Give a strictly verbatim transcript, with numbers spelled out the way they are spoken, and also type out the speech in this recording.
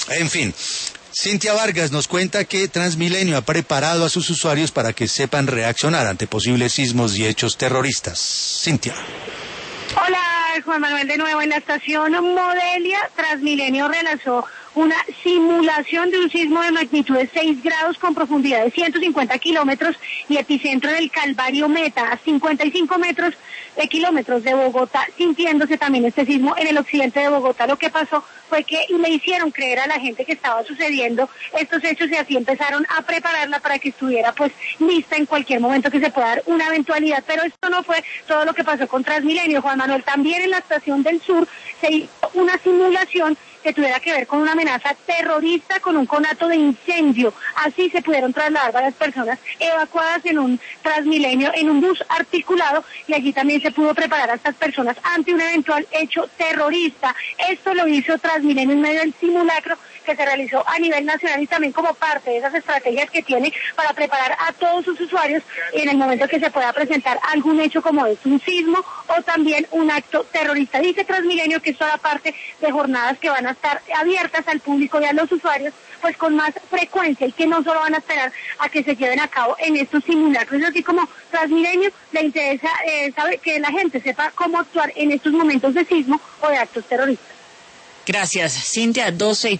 En fin, Cintia Vargas nos cuenta que Transmilenio ha preparado a sus usuarios para que sepan reaccionar ante posibles sismos y hechos terroristas. Cintia. Hola, Juan Manuel, de nuevo en la estación Modelia. Transmilenio realizó una simulación de un sismo de magnitud de seis grados con profundidad de ciento cincuenta kilómetros y epicentro en el Calvario Meta, a cincuenta y cinco metros de kilómetros de Bogotá, sintiéndose también este sismo en el occidente de Bogotá. Lo que pasó fue que le hicieron creer a la gente que estaba sucediendo estos hechos y así empezaron a prepararla para que estuviera pues lista en cualquier momento que se pueda dar una eventualidad. Pero esto no fue todo lo que pasó con Transmilenio, Juan Manuel. También en la estación del sur se hizo una simulación que tuviera que ver con una amenaza terrorista, con un conato de incendio. Así se pudieron trasladar varias personas evacuadas en un Transmilenio, en un bus articulado, y allí también se pudo preparar a estas personas ante un eventual hecho terrorista. Esto lo hizo Transmilenio en medio del simulacro que se realizó a nivel nacional y también como parte de esas estrategias que tiene para preparar a todos sus usuarios en el momento que se pueda presentar algún hecho como es un sismo o también un acto terrorista. Dice Transmilenio que esto era parte de jornadas que van a estar abiertas al público y a los usuarios pues con más frecuencia y que no solo van a esperar a que se lleven a cabo en estos simulacros. Así como Transmilenio le interesa eh, saber que la gente sepa cómo actuar en estos momentos de sismo o de actos terroristas. Gracias, Cintia. doce y